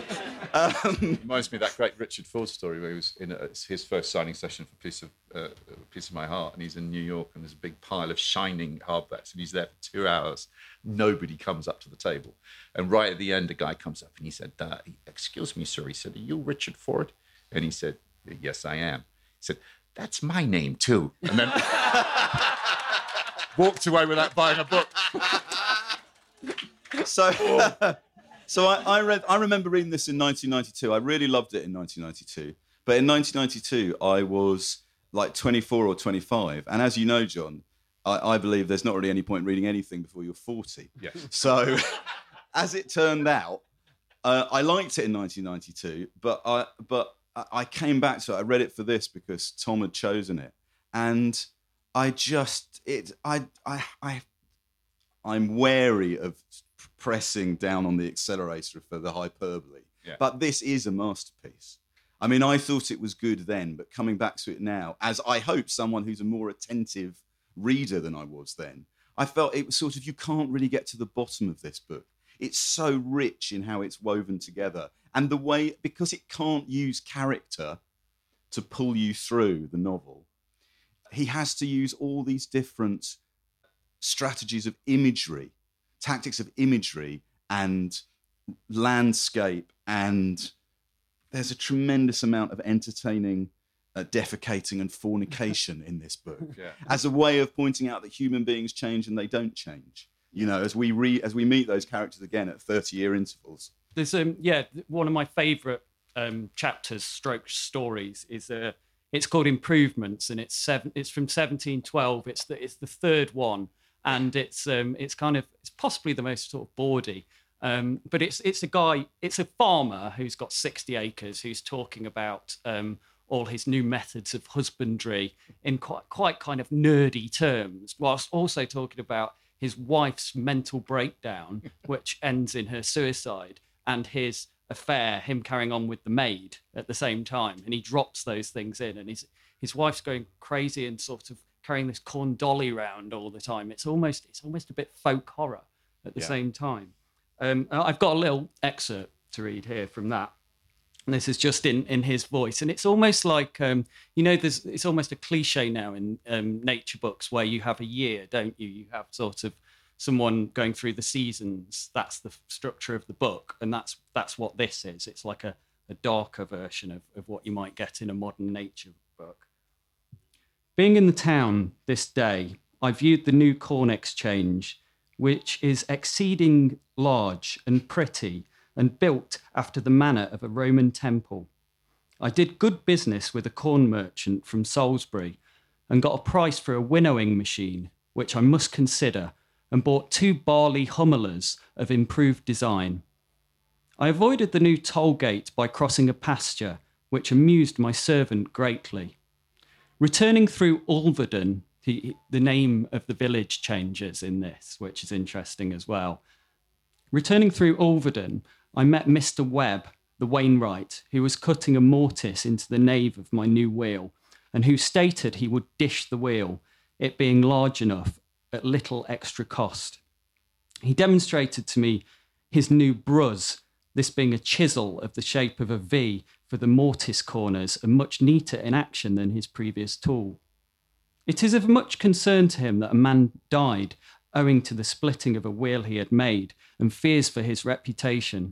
Um, Reminds me of that great Richard Ford story where he was in a, his first signing session for Piece of uh, Piece of My Heart, and he's in New York, and there's a big pile of shining hardbacks, and he's there for two hours. Nobody comes up to the table, and right at the end, a guy comes up and he said, uh, "Excuse me, sir," he said, "Are you Richard Ford?" And he said, "Yes, I am." He said, "That's my name too," and then walked away without buying a book. So, so I, I read. I remember reading this in nineteen ninety-two. I really loved it in nineteen ninety-two. But in nineteen ninety-two, I was like twenty-four or twenty-five, and as you know, John, I, I believe there's not really any point reading anything before you're forty. Yes. So, as it turned out, uh, I liked it in nineteen ninety-two, but I but I came back to it. I read it for this because Tom had chosen it, and I just it I I I I'm wary of pressing down on the accelerator for the hyperbole. Yeah. But this is a masterpiece. I mean, I thought it was good then, but coming back to it now, as I hope someone who's a more attentive reader than I was then, I felt it was sort of, you can't really get to the bottom of this book. It's so rich in how it's woven together. And the way, because it can't use character to pull you through the novel, he has to use all these different strategies of imagery, tactics of imagery and landscape, and there's a tremendous amount of entertaining uh, defecating and fornication in this book, Yeah. as a way of pointing out that human beings change and they don't change. You know, as we re- as we meet those characters again at thirty-year intervals. There's um yeah one of my favourite um, chapters, stroke stories is uh, it's called Improvements, and it's seven it's from seventeen twelve. It's the it's the third one, and it's um it's kind of it's possibly the most sort of bawdy. Um, but it's it's a guy, it's a farmer who's got sixty acres who's talking about um, all his new methods of husbandry in quite, quite kind of nerdy terms, whilst also talking about his wife's mental breakdown, which ends in her suicide, and his affair, him carrying on with the maid at the same time. And he drops those things in, and his his wife's going crazy and sort of carrying this corn dolly round all the time. It's almost it's almost a bit folk horror at the yeah. same time. Um, I've got a little excerpt to read here from that. And this is just in, in his voice. And it's almost like, um, you know, there's it's almost a cliche now in um, nature books where you have a year, don't you? You have sort of someone going through the seasons. That's the structure of the book. And that's that's what this is. It's like a, a darker version of, of what you might get in a modern nature book. Being in the town this day, I viewed the new corn exchange, which is exceeding large and pretty, and built after the manner of a Roman temple. I did good business with a corn merchant from Salisbury and got a price for a winnowing machine, which I must consider, and bought two barley hummelers of improved design. I avoided the new toll gate by crossing a pasture, which amused my servant greatly. Returning through Ulverden, the, the name of the village changes in this, which is interesting as well. Returning through Ulverden, I met Mister Webb, the Wainwright, who was cutting a mortise into the nave of my new wheel, and who stated he would dish the wheel, it being large enough at little extra cost. He demonstrated to me his new bruz, this being a chisel of the shape of a V for the mortise corners and much neater in action than his previous tool. It is of much concern to him that a man died owing to the splitting of a wheel he had made, and fears for his reputation.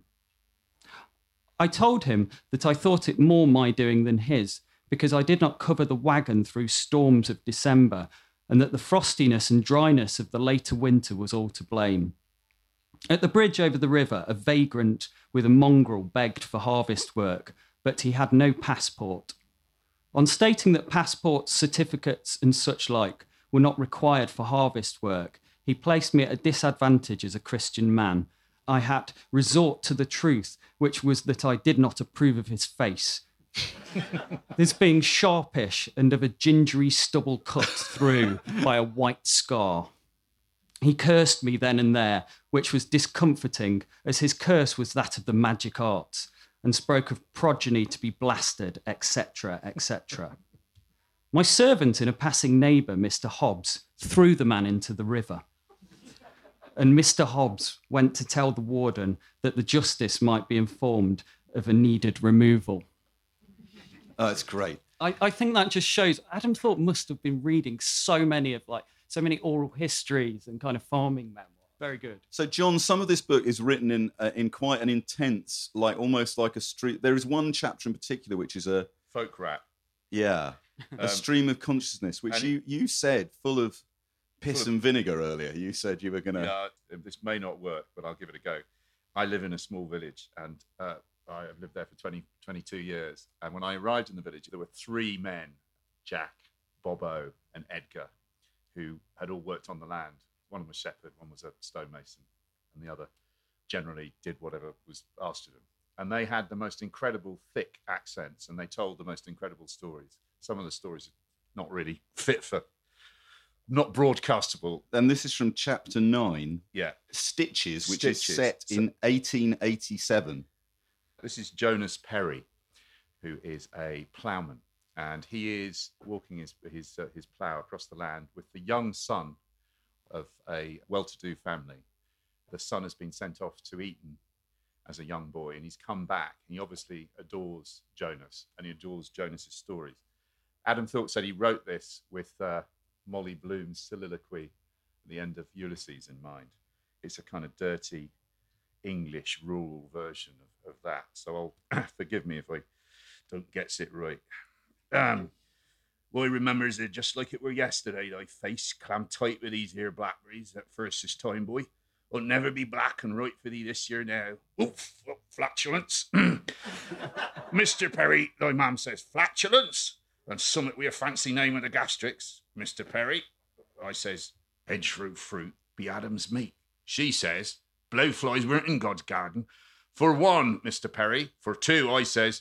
I told him that I thought it more my doing than his, because I did not cover the wagon through storms of December, and that the frostiness and dryness of the later winter was all to blame. At the bridge over the river, a vagrant with a mongrel begged for harvest work, but he had no passport. On stating that passports, certificates, and such like were not required for harvest work, he placed me at a disadvantage as a Christian man. I had resort to the truth, which was that I did not approve of his face. This being sharpish and of a gingery stubble cut through by a white scar. He cursed me then and there, which was discomforting, as his curse was that of the magic arts, and spoke of progeny to be blasted, et cetera, et cetera. My servant and a passing neighbour, Mister Hobbs, threw the man into the river. And Mister Hobbs went to tell the warden that the justice might be informed of a needed removal. Oh, that's great. I, I think that just shows Adam Thorpe must have been reading so many of like so many oral histories and kind of farming memoirs. Very good. So, John, some of this book is written in uh, in quite an intense, like almost like a street. There is one chapter in particular which is a folk rap. Yeah, a Um, stream of consciousness, which and- you you said full of piss Full of- and vinegar earlier. You said you were going to. Yeah, this may not work, but I'll give it a go. I live in a small village, and uh, I have lived there for twenty, twenty-two years. And when I arrived in the village, there were three men, Jack, Bobo, and Edgar, who had all worked on the land. One was shepherd, one was a stonemason, and the other generally did whatever was asked of them. And they had the most incredible thick accents, and they told the most incredible stories. Some of the stories are not really fit for, not broadcastable. And this is from chapter nine. Yeah. Stitches, which Stitches. is set in eighteen eighty-seven. This is Jonas Perry, who is a ploughman, and he is walking his his uh, his plough across the land with the young son of a well-to-do family. The son has been sent off to Eton as a young boy, and he's come back. He obviously adores Jonas, and he adores Jonas's stories. Adam Thorpe said he wrote this with uh, Molly Bloom's soliloquy at the end of Ulysses in mind. It's a kind of dirty English rural version of, of that. So I'll forgive me if I don't get it right. Um, Boy remembers it just like it were yesterday. Thy face clammed tight with these here blackberries at first this time, boy. It'll never be black and right for thee this year now. Oof, oh, flatulence. Mister Perry, thy mam says flatulence, and summit with a fancy name of the gastrics. Mister Perry, I says, hedgerow fruit be Adam's meat. She says, blowflies weren't in God's garden. For one, Mister Perry. For two, I says,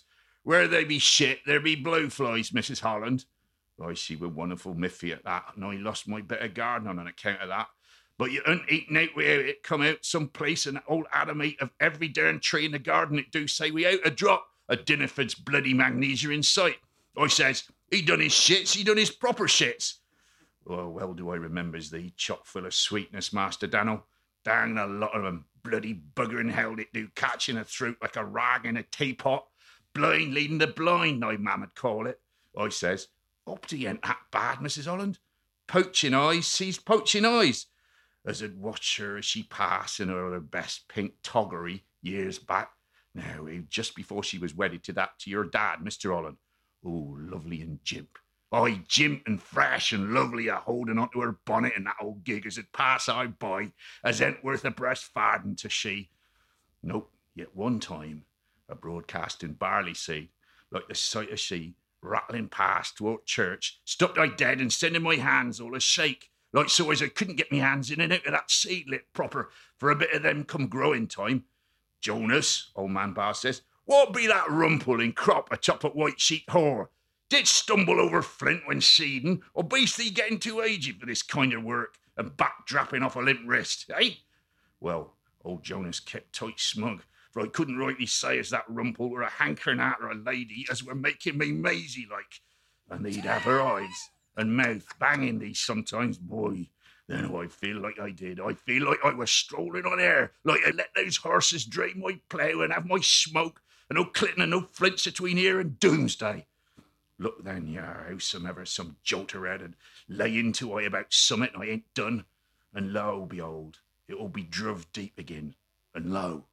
Where they be shit, there be blowflies, Missus Holland. I she were wonderful miffy at that, and I lost my bit of garden on account of that. But you ain't eating out where it come out someplace, and old Adam eat of every darn tree in the garden. It do say we out a drop of Dinnerford's bloody magnesia in sight. I says, he done his shits, he done his proper shits. Oh, well do I remembers thee, chock full of sweetness, Master Daniel. Dang a lot of 'em, bloody buggering hell it do catch in a throat like a rag in a teapot. Blind leading the blind, I mammould call it. I says, Opty ain't that bad, Missus Holland. Poaching eyes sees poaching eyes. As I'd watch her as she passed in her best pink toggery years back. Now, just before she was wedded to that, to your dad, Mister Holland. Oh, lovely and jimp. Aye, jimp and fresh and lovely a holding onto her bonnet and that old gig as it pass I by, as ain't worth a breast farden to she. Nope, yet one time, a broadcasting barley seed, like the sight of she, rattling past toward church, stopped I dead and sending my hands all a shake, like so as I couldn't get me hands in and out of that seedlet proper for a bit of them come growing time. Jonas, old man Bar says, what be that rumple in crop atop at white sheet whore? Did stumble over flint when seeding, or be'st thee getting too aged for this kind of work and back drapping off a limp wrist, eh? Well, old Jonas kept tight smug, for I couldn't rightly say as that rumple were a hankering arter a lady as were making me mazy like, and they'd have her eyes and mouth banging thee sometimes, boy. Then I feel like I did. I feel like I was strolling on air, like I let those horses drain my plough and have my smoke, and no Clinton and no flints between here and doomsday. Look then, yar, howsomever some jolterhead and lay into I about summit I ain't done, and lo, behold, it will be druv deep again, and lo.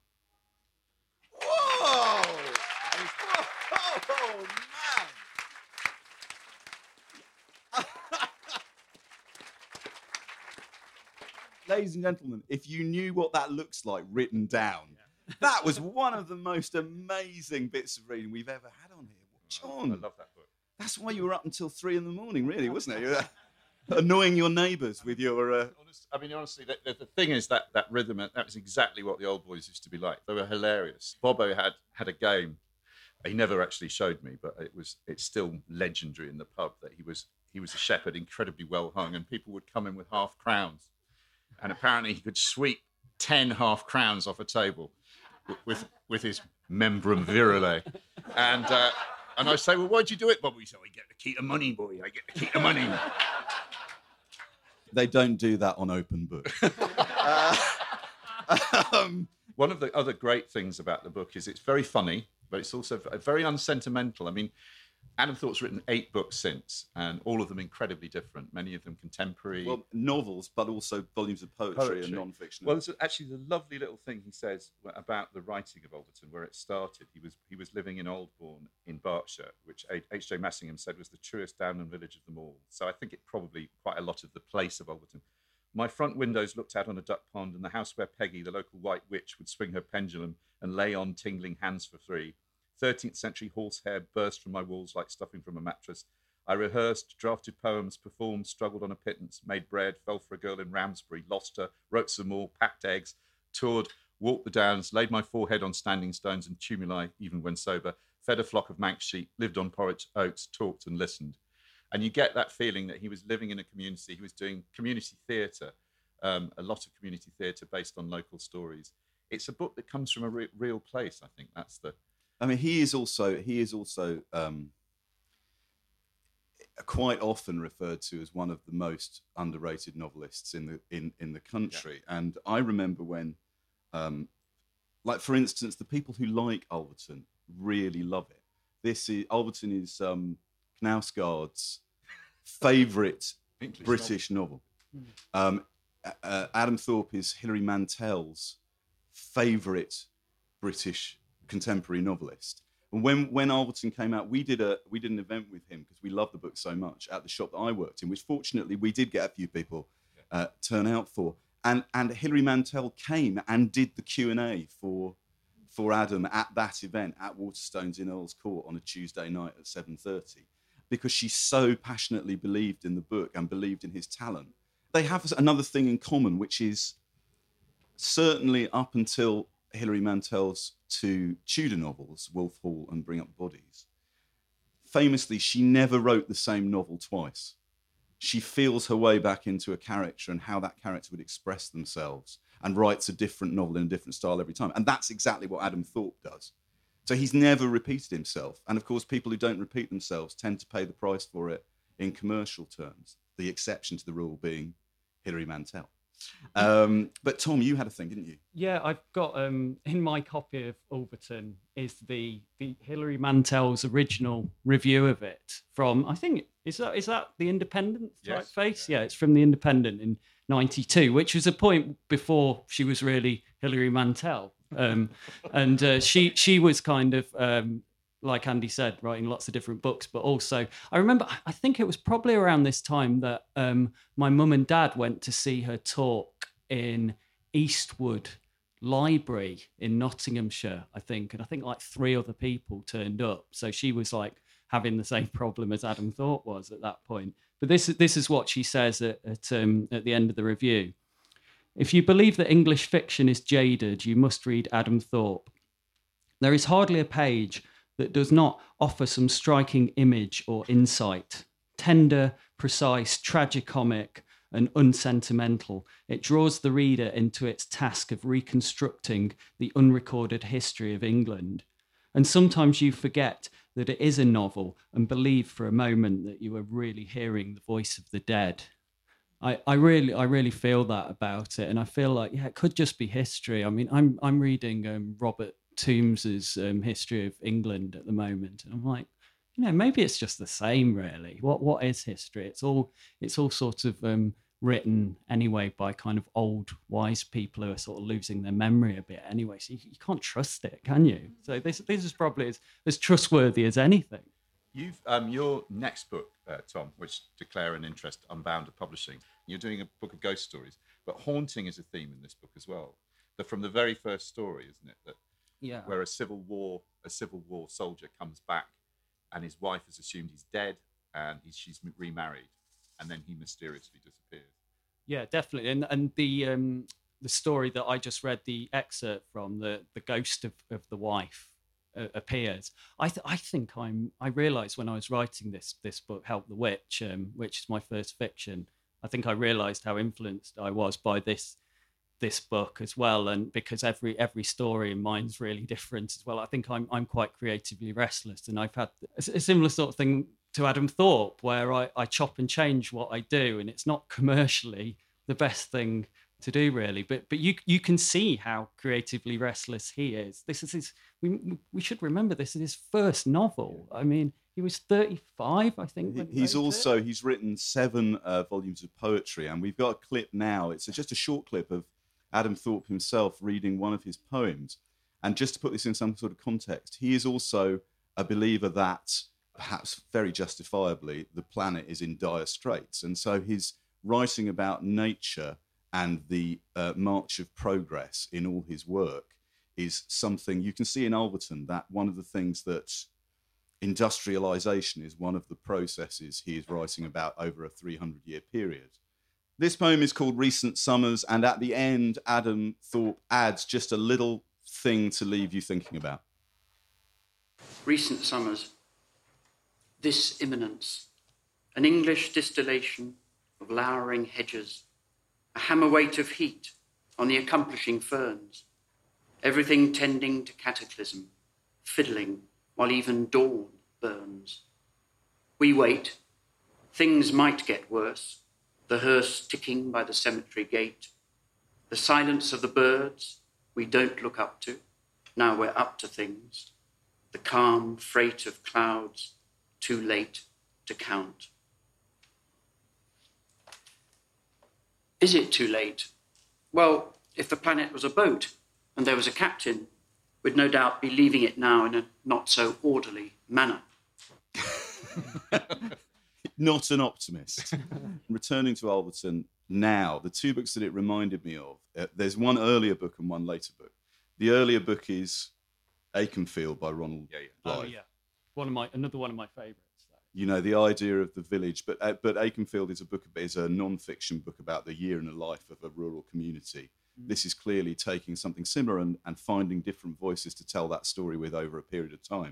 Whoa! Whoa, man! Ladies and gentlemen, if you knew what that looks like written down, yeah. That was one of the most amazing bits of reading we've ever had on here. John, I love that book. That's why you were up until three in the morning, really, wasn't it? You were annoying your neighbours with your... Uh... Honest, I mean, honestly, the, the, the thing is that that rhythm, that was exactly what the old boys used to be like. They were hilarious. Bobo had, had a game. He never actually showed me, but it was it's still legendary in the pub that he was he was a shepherd, incredibly well hung, and people would come in with half crowns. And apparently he could sweep ten half crowns off a table with with, with his membrum virile. And... Uh, And I say, well, why'd you do it, Bobby? So I get to keep the money, boy. I get to keep the money. They don't do that on open book. uh, um, One of the other great things about the book is it's very funny, but it's also very unsentimental. I mean, Adam Thorpe's written eight books since, and all of them incredibly different, many of them contemporary. Well, novels, but also volumes of poetry, poetry. and non-fiction. Well, there's actually the lovely little thing he says about the writing of Alberton, where it started. He was he was living in Oldbourne in Berkshire, which H J Massingham said was the truest downland village of them all. So I think it probably quite a lot of the place of Alberton. My front windows looked out on a duck pond and the house where Peggy, the local white witch, would swing her pendulum and lay on tingling hands for three. thirteenth century horsehair burst from my walls like stuffing from a mattress. I rehearsed, drafted poems, performed, struggled on a pittance, made bread, fell for a girl in Ramsbury, lost her, wrote some more, packed eggs, toured, walked the downs, laid my forehead on standing stones and tumuli, even when sober, fed a flock of Manx sheep, lived on porridge oats, talked and listened. And you get that feeling that he was living in a community, he was doing community theatre, um, a lot of community theatre based on local stories. It's a book that comes from a re- real place, I think. That's the... I mean, he is also, he is also um, quite often referred to as one of the most underrated novelists in the, in, in the country. Yeah. And I remember when, um, like, for instance, the people who like Alberton really love it. This is, Alberton is... Um, Knausgaard's favourite English British novel. novel. Um, uh, Adam Thorpe is Hilary Mantel's favourite British contemporary novelist. And when when Alberton came out, we did a we did an event with him because we loved the book so much at the shop that I worked in, which fortunately we did get a few people uh, turn out for. And and Hilary Mantel came and did the Q and A for for Adam at that event at Waterstones in Earl's Court on a Tuesday night at seven thirty. Because she so passionately believed in the book and believed in his talent. They have another thing in common, which is certainly up until Hilary Mantel's two Tudor novels, Wolf Hall and Bring Up Bodies, famously, she never wrote the same novel twice. She feels her way back into a character and how that character would express themselves and writes a different novel in a different style every time. And that's exactly what Adam Thorpe does. So he's never repeated himself. And of course, people who don't repeat themselves tend to pay the price for it in commercial terms, the exception to the rule being Hilary Mantel. Um, but Tom, you had a thing, didn't you? Yeah, I've got um, in my copy of Overton is the the Hilary Mantel's original review of it from, I think, is that is that the Independent Yes, typeface? Yeah. yeah, it's from the Independent in ninety-two, which was a point before she was really Hilary Mantel, um, and uh, she she was kind of. Um, like Andy said, writing lots of different books, but also I remember, I think it was probably around this time that um, my mum and dad went to see her talk in Eastwood Library in Nottinghamshire, I think. And I think like three other people turned up. So she was like having the same problem as Adam Thorpe was at that point. But this, this is what she says at, at, um, at the end of the review. If you believe that English fiction is jaded, you must read Adam Thorpe. There is hardly a page that does not offer some striking image or insight. Tender, precise, tragicomic, and unsentimental, it draws the reader into its task of reconstructing the unrecorded history of England. And sometimes you forget that it is a novel and believe for a moment that you are really hearing the voice of the dead. I, I really I really feel that about it, and I feel like, yeah, it could just be history. I mean, I'm I'm reading um, Robert Tombs's um, History of England at the moment, and I'm like, you know, maybe it's just the same, really. What what is history? It's all it's all sort of um, written anyway by kind of old wise people who are sort of losing their memory a bit anyway. So you, you can't trust it, can you? So this this is probably as, as trustworthy as anything. You've um, your next book, uh, Tom, which Declare an Interest, Unbound are publishing. You're doing a book of ghost stories, but haunting is a theme in this book as well. That from the very first story, isn't it? That Yeah. where a civil war a civil war soldier comes back, and his wife has assumed he's dead, and he's, she's remarried, and then he mysteriously disappears. Yeah, definitely. And and the um, the story that I just read the excerpt from, the the ghost of, of the wife uh, appears. I th- I think I'm I realised when I was writing this this book, Help the Witch, um, which is my first fiction. I think I realised how influenced I was by this this book as well, and because every every story in mine's really different as well. I think I'm I'm quite creatively restless, and I've had a, a similar sort of thing to Adam Thorpe, where I, I chop and change what I do, and it's not commercially the best thing to do, really. But but you you can see how creatively restless he is. This is his. We we should remember this is his first novel. I mean, he was thirty-five, I think. When He's he wrote also it. he's written seven uh, volumes of poetry, and we've got a clip now. It's just a short clip of Adam Thorpe himself reading one of his poems. And just to put this in some sort of context, he is also a believer that, perhaps very justifiably, the planet is in dire straits. And so his writing about nature and the uh, march of progress in all his work is something you can see in Alverton, that one of the things that industrialization is one of the processes he is writing about over a three hundred year period. This poem is called Recent Summers, and at the end, Adam Thorpe adds just a little thing to leave you thinking about. Recent summers. This imminence. An English distillation of lowering hedges. A hammer weight of heat on the accomplishing ferns. Everything tending to cataclysm. Fiddling while even dawn burns. We wait. Things might get worse. The hearse ticking by the cemetery gate. The silence of the birds we don't look up to. Now we're up to things. The calm freight of clouds, too late to count. Is it too late? Well, if the planet was a boat and there was a captain, we'd no doubt be leaving it now in a not so orderly manner. Not an optimist. Returning to Alverton now, the two books that it reminded me of, uh, there's one earlier book and one later book. The earlier book is Aikenfield by Ronald yeah, yeah. Blythe. Oh yeah, one of my another one of my favourites. You know, the idea of the village, but uh, but Aikenfield is a book is a non-fiction book about the year in the life of a rural community, this is clearly taking something similar and, and finding different voices to tell that story with over a period of time.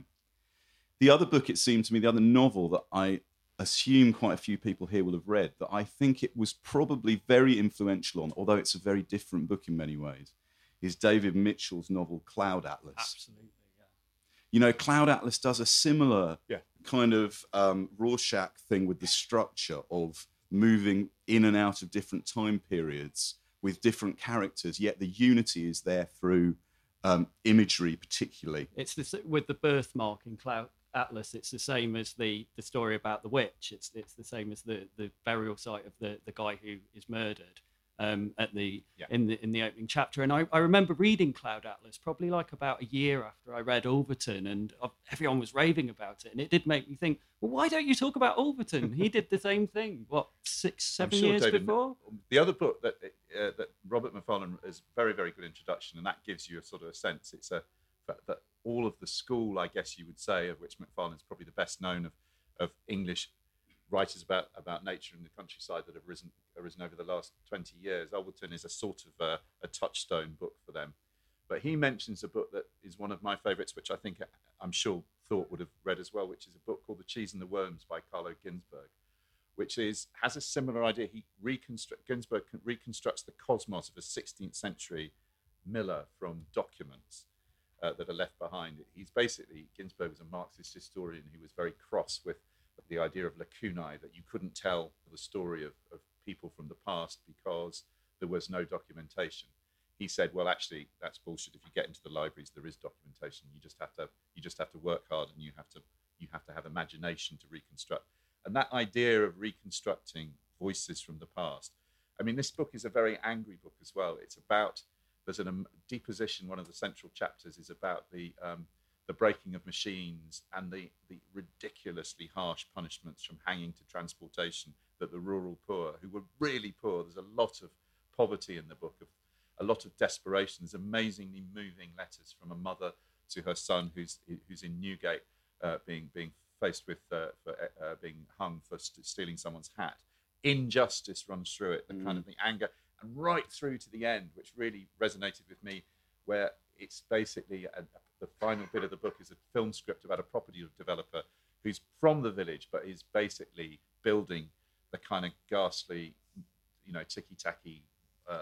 The other book, it seemed to me, the other novel that I assume quite a few people here will have read, that I think it was probably very influential on, although it's a very different book in many ways, is David Mitchell's novel Cloud Atlas. Absolutely, yeah. You know, Cloud Atlas does a similar yeah. kind of um, Rorschach thing with the structure of moving in and out of different time periods with different characters, yet the unity is there through um, imagery particularly. It's this, with the birthmark in Cloud Atlas, it's the same as the, the story about the witch. It's it's the same as the, the burial site of the, the guy who is murdered um, at the yeah. in the in the opening chapter. And I, I remember reading Cloud Atlas probably like about a year after I read Overton, and everyone was raving about it. And it did make me think, well, why don't you talk about Overton? He did the same thing. What, six, seven sure years David, before? The other book that uh, that Robert Macfarlane is very very good introduction, and that gives you a sort of a sense. It's a that all of the school, I guess you would say, of which Macfarlane is probably the best known of, of English writers about, about nature in the countryside that have risen arisen over the last twenty years. Overton is a sort of a, a touchstone book for them. But he mentions a book that is one of my favourites, which I think I'm sure Thought would have read as well, which is a book called The Cheese and the Worms by Carlo Ginzburg, which is has a similar idea. He reconstruct Ginzburg reconstructs the cosmos of a sixteenth century miller from documents Uh, that are left behind. He's basically, Ginzburg was a Marxist historian who was very cross with the idea of lacunae, that you couldn't tell the story of, of people from the past because there was no documentation. He said, well, actually, that's bullshit. If you get into the libraries, there is documentation. You just have to, you just have to work hard, and you have to, you have to have imagination to reconstruct. And that idea of reconstructing voices from the past. I mean, this book is a very angry book as well. It's about There's a um, deposition. One of the central chapters is about the um, the breaking of machines and the, the ridiculously harsh punishments from hanging to transportation that the rural poor, who were really poor, there's a lot of poverty in the book, of a lot of desperation. There's amazingly moving letters from a mother to her son who's who's in Newgate, uh, being being faced with uh, for uh, being hung for st- stealing someone's hat. Injustice runs through it, the mm. kind of the anger. And right through to the end, which really resonated with me, where it's basically a, the final bit of the book is a film script about a property developer who's from the village, but is basically building the kind of ghastly, you know, ticky-tacky uh,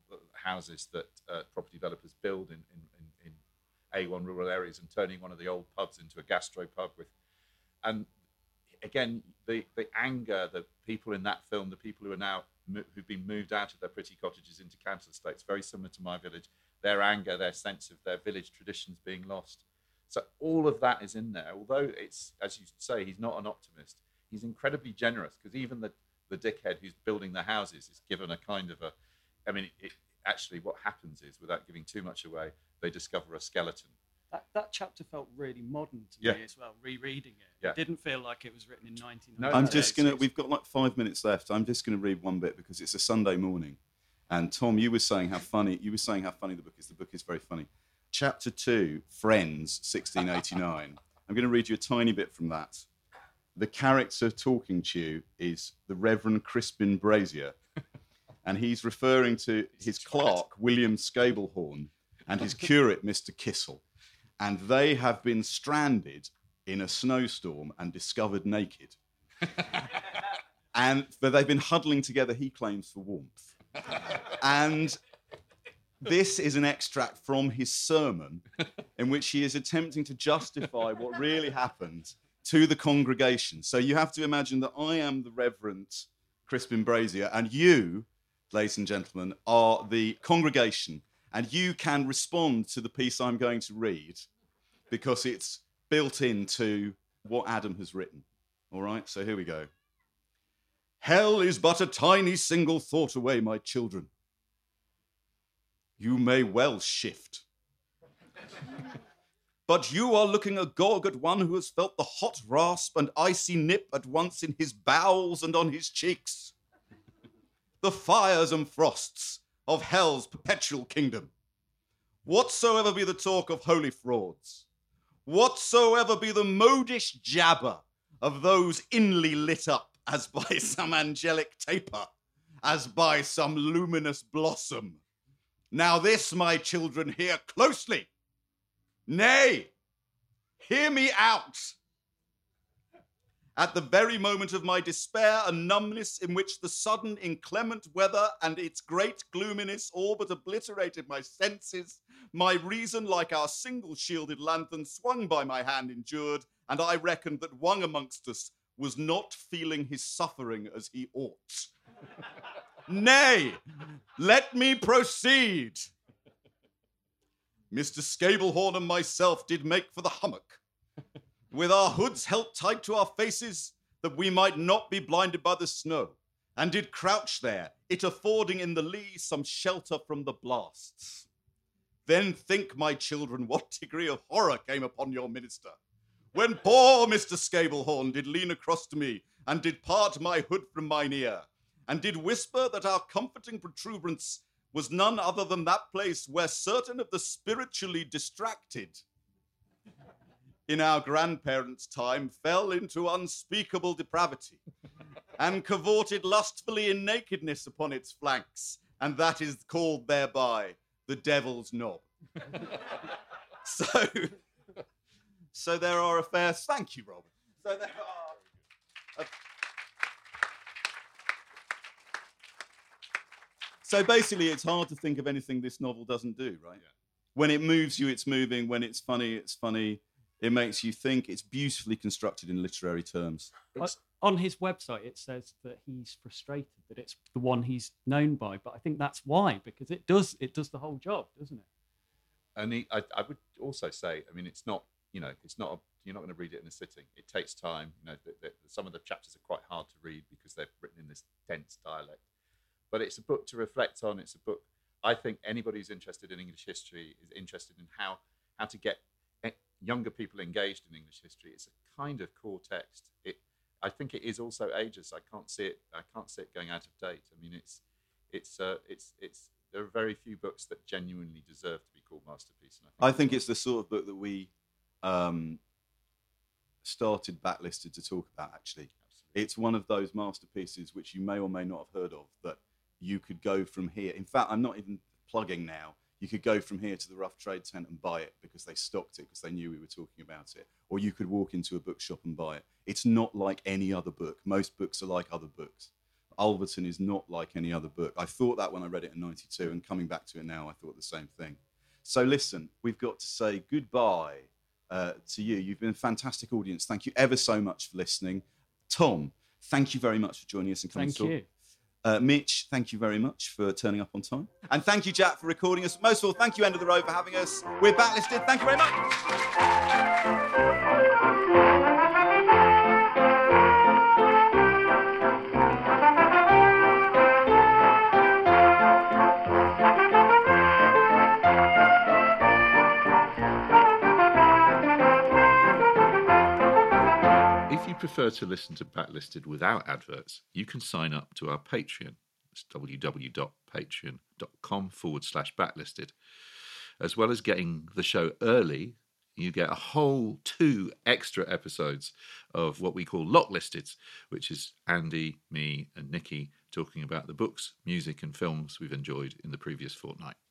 houses that uh, property developers build in, in, in, in A one rural areas, and turning one of the old pubs into a gastro pub with, and again, the, the anger, the people in that film, the people who are now who've been moved out of their pretty cottages into council estates, very similar to my village, their anger, their sense of their village traditions being lost. So all of that is in there. Although it's, as you say, he's not an optimist, he's incredibly generous, because even the, the dickhead who's building the houses is given a kind of a, I mean, it, actually what happens is, without giving too much away, they discover a skeleton. That, that chapter felt really modern to yeah. me as well, rereading it. Yeah. It didn't feel like it was written in nineteen ninety. I'm just going to, we've got like five minutes left. I'm just going to read one bit because it's a Sunday morning. And Tom, you were saying how funny, you were saying how funny the book is. The book is very funny. Chapter two, Friends, sixteen eighty-nine. I'm going to read you a tiny bit from that. The character talking to you is the Reverend Crispin Brazier. And he's referring to his clerk, William Scablehorn, and his curate, Mister Kissel. And they have been stranded in a snowstorm and discovered naked. and but they've been huddling together, he claims, for warmth. And this is an extract from his sermon in which he is attempting to justify what really happened to the congregation. So you have to imagine that I am the Reverend Crispin Brazier, and you, ladies and gentlemen, are the congregation. And you can respond to the piece I'm going to read because it's built into what Adam has written. All right, so here we go. Hell is but a tiny single thought away, my children. You may well shift. But you are looking agog at one who has felt the hot rasp and icy nip at once in his bowels and on his cheeks. The fires and frosts of hell's perpetual kingdom. Whatsoever be the talk of holy frauds, whatsoever be the modish jabber of those inly lit up as by some angelic taper, as by some luminous blossom, Now this, my children, hear closely. Nay, hear me out. At the very moment of my despair and numbness, in which the sudden inclement weather and its great gloominess all but obliterated my senses, my reason, like our single-shielded lanthorn swung by my hand, endured, and I reckoned that one amongst us was not feeling his suffering as he ought. Nay, let me proceed. Mister Scablehorn and myself did make for the hummock, with our hoods held tight to our faces, that we might not be blinded by the snow, and did crouch there, it affording in the lee some shelter from the blasts. Then think, my children, what degree of horror came upon your minister, when poor Mister Scablehorn did lean across to me, and did part my hood from mine ear, and did whisper that our comforting protuberance was none other than that place where certain of the spiritually distracted in our grandparents' time fell into unspeakable depravity and cavorted lustfully in nakedness upon its flanks, and that is called thereby the devil's knob. so, so there are affairs. Thank you, Robert. So there are. A, so basically, it's hard to think of anything this novel doesn't do, right? Yeah. When it moves you, it's moving. When it's funny, it's funny. It makes you think. It's beautifully constructed in literary terms. It's... On his website, it says that he's frustrated that it's the one he's known by, but I think that's why, because it does it does the whole job, doesn't it? And he, I, I would also say, I mean, it's not, you know, it's not, a, you're not going to read it in a sitting. It takes time. You know, the, the, some of the chapters are quite hard to read because they're written in this dense dialect. But it's a book to reflect on. It's a book, I think anybody who's interested in English history is interested in how how to get younger people engaged in English history. It's a kind of core text. It, I think it is also ageist. I can't see it. I can't see it going out of date. I mean, it's, it's, uh, it's, it's. There are very few books that genuinely deserve to be called masterpiece. And I think, I think it's the sort of book that we um, started Backlisted to talk about. Actually, Absolutely. It's one of those masterpieces which you may or may not have heard of. That you could go from here. In fact, I'm not even plugging now. You could go from here to the Rough Trade tent and buy it because they stocked it, because they knew we were talking about it. Or you could walk into a bookshop and buy it. It's not like any other book. Most books are like other books. Ulverton is not like any other book. I thought that when I read it in ninety-two, and coming back to it now, I thought the same thing. So listen, we've got to say goodbye uh, to you. You've been a fantastic audience. Thank you ever so much for listening. Tom, thank you very much for joining us and coming thank to talk. you. Uh, Mitch, thank you very much for turning up on time. And thank you, Jack, for recording us. Most of all, thank you, End of the Road, for having us. We're Backlisted. Thank you very much. If you prefer to listen to Backlisted without adverts, you can sign up to our Patreon. It's www.patreon.com forward slash backlisted. As well as getting the show early, you get a whole two extra episodes of what we call Locklisted, which is Andy, me, and Nikki talking about the books, music, and films we've enjoyed in the previous fortnight.